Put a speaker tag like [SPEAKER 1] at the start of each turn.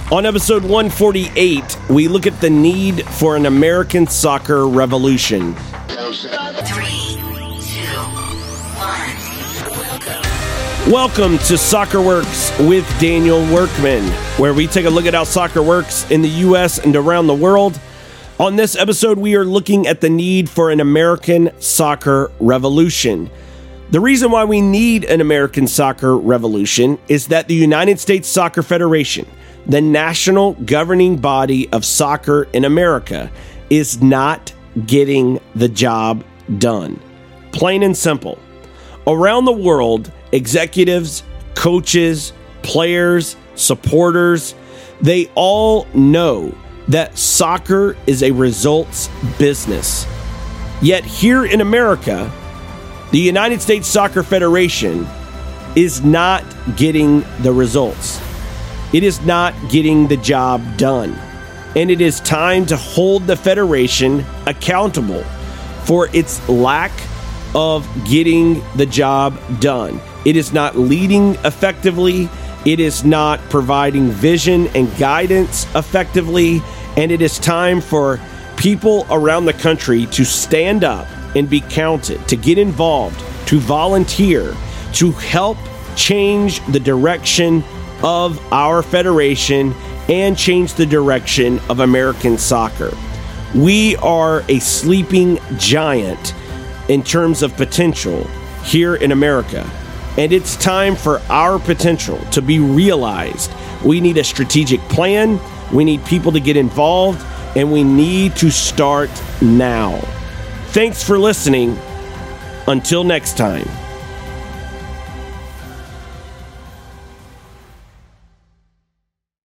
[SPEAKER 1] On episode 148, we look at the need for an American soccer revolution.
[SPEAKER 2] 3, 2, 1.
[SPEAKER 1] Welcome to Soccer Works with Daniel Workman, where we take a look at how soccer works in the U.S. and around the world. On this episode, we are looking at the need for an American soccer revolution. The reason why we need an American soccer revolution is that the United States Soccer Federation, the national governing body of soccer in America, is not getting the job done. Plain and simple. Around the world, executives, coaches, players, supporters, they all know that soccer is a results business. Yet here in America, the United States Soccer Federation is not getting the results. It is not getting the job done. And it is time to hold the Federation accountable for its lack of getting the job done. It is not leading effectively. It is not providing vision and guidance effectively. And it is time for people around the country to stand up and be counted, to get involved, to volunteer, to help change the direction of our federation and change the direction of American soccer. We are a sleeping giant in terms of potential here in America, and it's time for our potential to be realized. We need a strategic plan, we need people to get involved, and we need to start now. Thanks for listening. Until next time.